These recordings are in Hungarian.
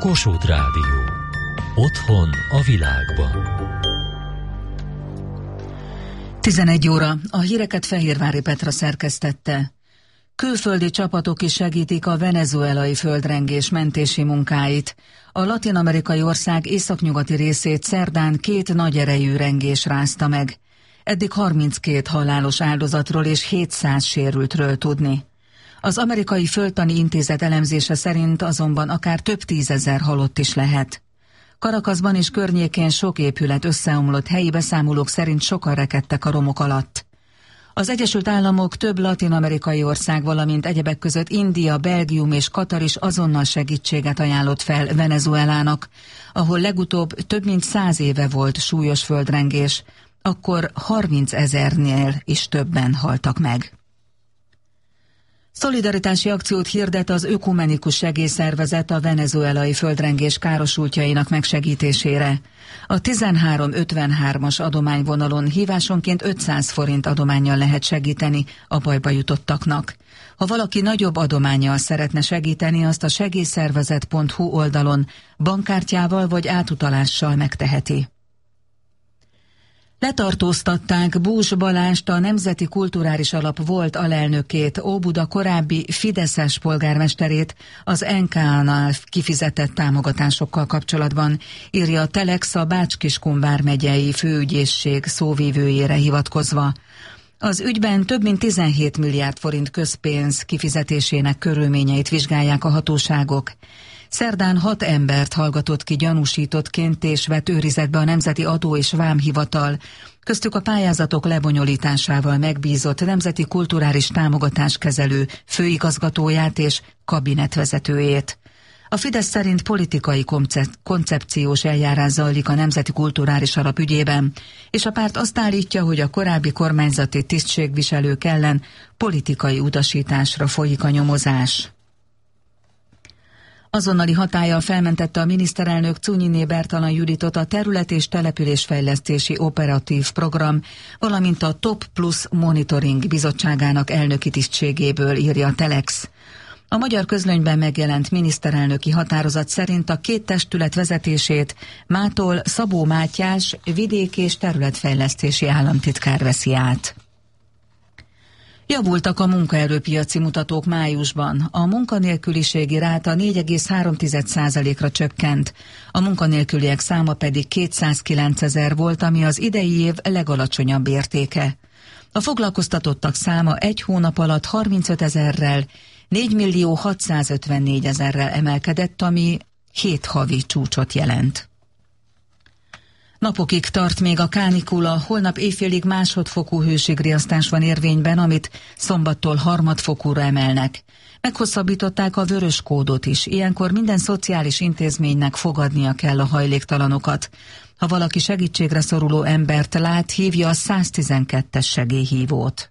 Kossuth Rádió. Otthon a világban. 11 óra. A híreket Fehérvári Petra szerkesztette. Külföldi csapatok is segítik a venezuelai földrengés mentési munkáit. A latin-amerikai ország északnyugati részét szerdán 2 nagy erejű rengés rázta meg. Eddig 32 halálos áldozatról és 700 sérültről tudni. Az Amerikai Földtani Intézet elemzése szerint azonban akár több 10 000 halott is lehet. Caracasban és környékén sok épület összeomlott, helyi beszámolók szerint sokan rekedtek a romok alatt. Az Egyesült Államok, több latin-amerikai ország, valamint egyebek között India, Belgium és Katar is azonnal segítséget ajánlott fel Venezuelának, ahol legutóbb több mint 100 éve volt súlyos földrengés, akkor 30 000-nél is többen haltak meg. Szolidaritási akciót hirdet az Ökumenikus Segélyszervezet a venezuelai földrengés károsultjainak megsegítésére. A 1353-as adományvonalon hívásonként 500 forint adománnyal lehet segíteni a bajba jutottaknak. Ha valaki nagyobb adománnyal szeretne segíteni, azt a segélyszervezet.hu oldalon bankkártyával vagy átutalással megteheti. Letartóztatták Bús Balást, a Nemzeti Kulturális Alap volt alelnökét, Óbuda korábbi fideszes polgármesterét az NK-nál kifizetett támogatásokkal kapcsolatban, írja a Telex a Bács-Kiskun vármegyei főügyészség szóvívőjére hivatkozva. Az ügyben több mint 17 milliárd forint közpénz kifizetésének körülményeit vizsgálják a hatóságok. Szerdán 6 embert hallgatott ki gyanúsítottként és vett őrizetbe a Nemzeti Adó- és Vámhivatal, köztük a pályázatok lebonyolításával megbízott Nemzeti Kulturális Támogatáskezelő főigazgatóját és kabinetvezetőjét. A Fidesz szerint politikai koncepciós eljárás zajlik a Nemzeti Kulturális Alap ügyében, és a párt azt állítja, hogy a korábbi kormányzati tisztségviselők ellen politikai utasításra folyik a nyomozás. Azonnali hatállyal felmentette a miniszterelnök Czunyiné Bertalan Juditot a Terület- és Településfejlesztési Operatív Program, valamint a Top Plus Monitoring Bizottságának elnöki tisztségéből, írja a Telex. A magyar közlönyben megjelent miniszterelnöki határozat szerint a 2 testület vezetését mától Szabó Mátyás vidék- és területfejlesztési államtitkár veszi át. Javultak a munkaerőpiaci mutatók májusban. A munkanélküliségi ráta 4,3%-ra csökkent, a munkanélküliek száma pedig 209 000 volt, ami az idei év legalacsonyabb értéke. A foglalkoztatottak száma egy hónap alatt 35 000-rel, 4.654 000-rel emelkedett, ami 7 havi csúcsot jelent. Napokig tart még a kánikula, holnap éjfélig másodfokú hőségriasztás van érvényben, amit szombattól harmadfokúra emelnek. Meghosszabbították a vörös kódot is, ilyenkor minden szociális intézménynek fogadnia kell a hajléktalanokat. Ha valaki segítségre szoruló embert lát, hívja a 112-es segélyhívót.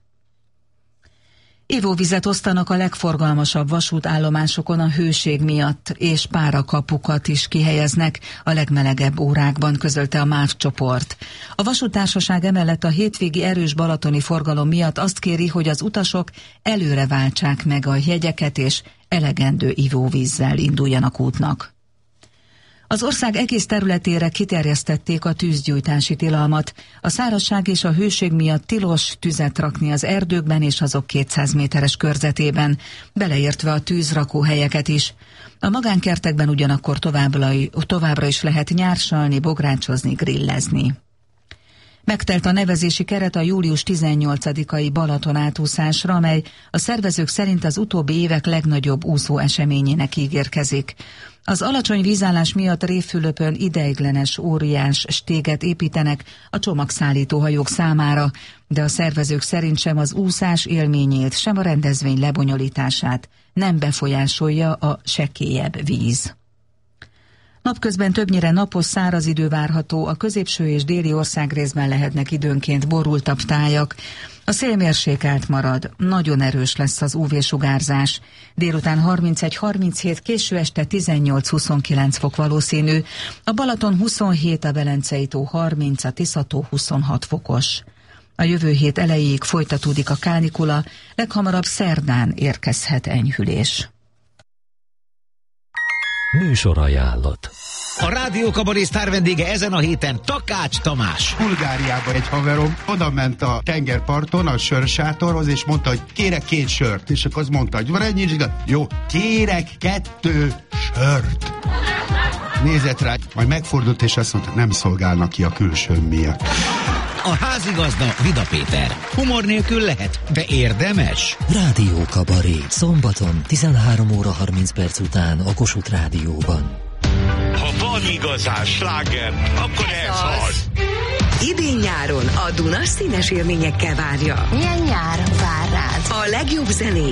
Ivóvizet osztanak a legforgalmasabb vasútállomásokon a hőség miatt, és párakapukat is kihelyeznek a legmelegebb órákban, közölte a MÁV csoport. A vasúttársaság emellett a hétvégi erős balatoni forgalom miatt azt kéri, hogy az utasok előre váltsák meg a jegyeket, és elegendő ivóvízzel induljanak útnak. Az ország egész területére kiterjesztették a tűzgyújtási tilalmat. A szárazság és a hőség miatt tilos tüzet rakni az erdőkben és azok 200 méteres körzetében, beleértve a tűzrakóhelyeket is. A magánkertekben ugyanakkor továbbra is lehet nyársalni, bográcsozni, grillezni. Megtelt a nevezési keret a július 18-ai Balaton átúszásra, amely a szervezők szerint az utóbbi évek legnagyobb úszó eseményének ígérkezik. Az alacsony vízállás miatt Révfülöpön ideiglenes óriás stéget építenek a csomagszállító hajók számára, de a szervezők szerint sem az úszás élményét, sem a rendezvény lebonyolítását nem befolyásolja a sekélyebb víz. Napközben többnyire napos, száraz idő várható, a középső és déli országrészben lehetnek időnként borultabb tájak. A szél mérsékelt marad, nagyon erős lesz az UV-sugárzás. Délután 31-37, késő este 18-29 fok valószínű, a Balaton 27, a Velencei tó 30, a Tisza-tó 26 fokos. A jövő hét elejéig folytatódik a kánikula, leghamarabb szerdán érkezhet enyhülés. Műsorajánlott. A Rádió Kabaré sztár vendége ezen a héten Takács Tamás. Bulgáriában egy haverom oda ment a tengerparton a sörsátorhoz, és mondta, hogy kérek 2 sört. És akkor az mondta, hogy van ennyi, és jó, kérek 2 sört. Nézett rá, majd megfordult, és azt mondta, nem szolgálnak ki a külsőm miatt. A házigazda Vida Péter. Humor nélkül lehet, de érdemes. Rádió Kabaré. Szombaton 13 óra 30 perc után a Kossuth Rádióban. Ha van igazán sláger, akkor ez az. Idén nyáron a Duna színes élményekkel várja. Milyen nyár vár rád? A legjobb zené